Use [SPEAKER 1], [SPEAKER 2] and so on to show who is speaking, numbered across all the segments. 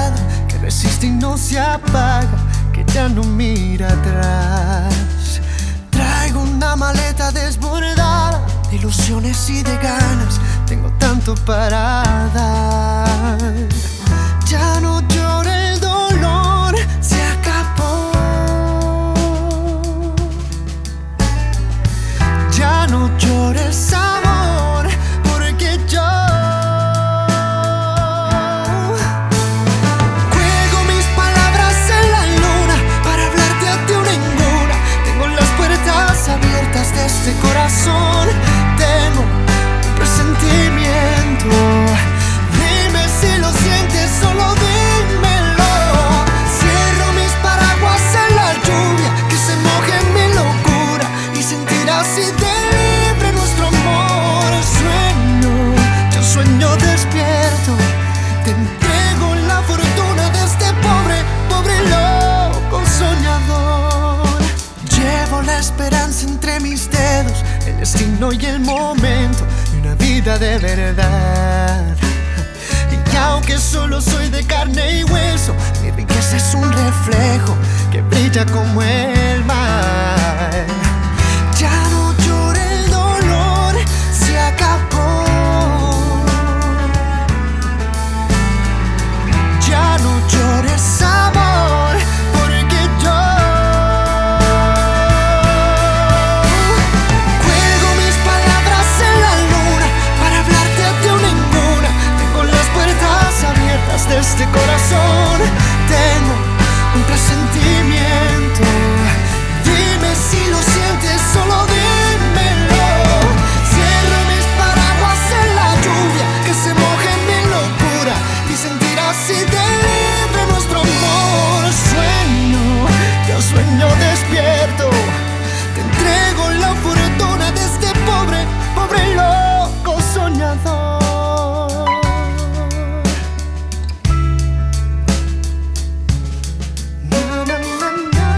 [SPEAKER 1] lado, que resiste y no se apaga, que ya no mira atrás. Traigo una maleta desbordada de ilusiones y de ganas, tengo tanto para dar. Ya no lloro, el dolor se acabó. Ya no lloro el sabor, porque yo juego mis palabras en la luna para hablarte a ti o ninguna. Tengo las puertas abiertas de este corazón, tengo un presentimiento. Dime si lo sientes, solo dímelo. Cierro mis paraguas en la lluvia, que se moje en mi locura y sentirás así de libre nuestro amor. Sueño, yo sueño despierto, te entrego la fortuna de este pobre, pobre loco soñador. Llevo la esperanza entre mis dedos, el destino y el momento de una vida de verdad. Y aunque solo soy de carne y hueso, mi riqueza es un reflejo que brilla como el mar. Ya no lloro, el dolor se acabó. Ya no lloro el sabor, porque yo juego mis palabras en la luna para hablarte a ti o ninguna. Tengo las puertas abiertas de este corazón, tengo un presentimiento. Dime si lo sientes, solo dímelo. Cierro mis paraguas en la lluvia, que se moje en mi locura y sentirás así de libre nuestro amor. Sueño, yo sueño despierto, te entrego la fortuna de este pobre, pobre loco soñador. Na, na, na, na.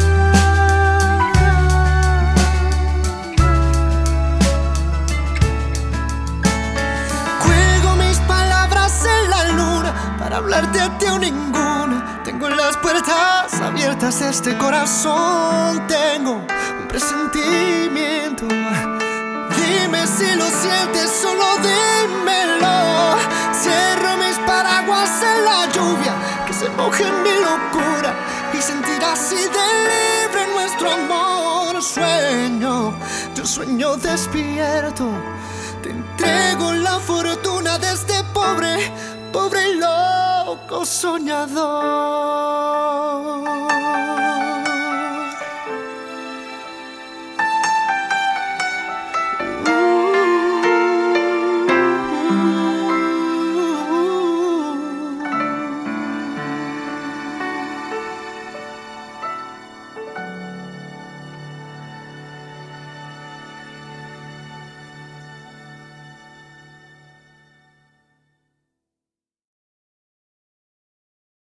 [SPEAKER 1] Juego mis palabras en la luna para hablarte a ti o ninguna. Tengo las puertas abiertas de este corazón, tengo un presentimiento. Dime si lo sientes, solo dímelo. Cierro mis paraguas en la lluvia, que se moje en mi locura y sentirás así de libre nuestro amor. Sueño, yo sueño despierto, te entrego la fortuna de este pobre, pobre loco soñador.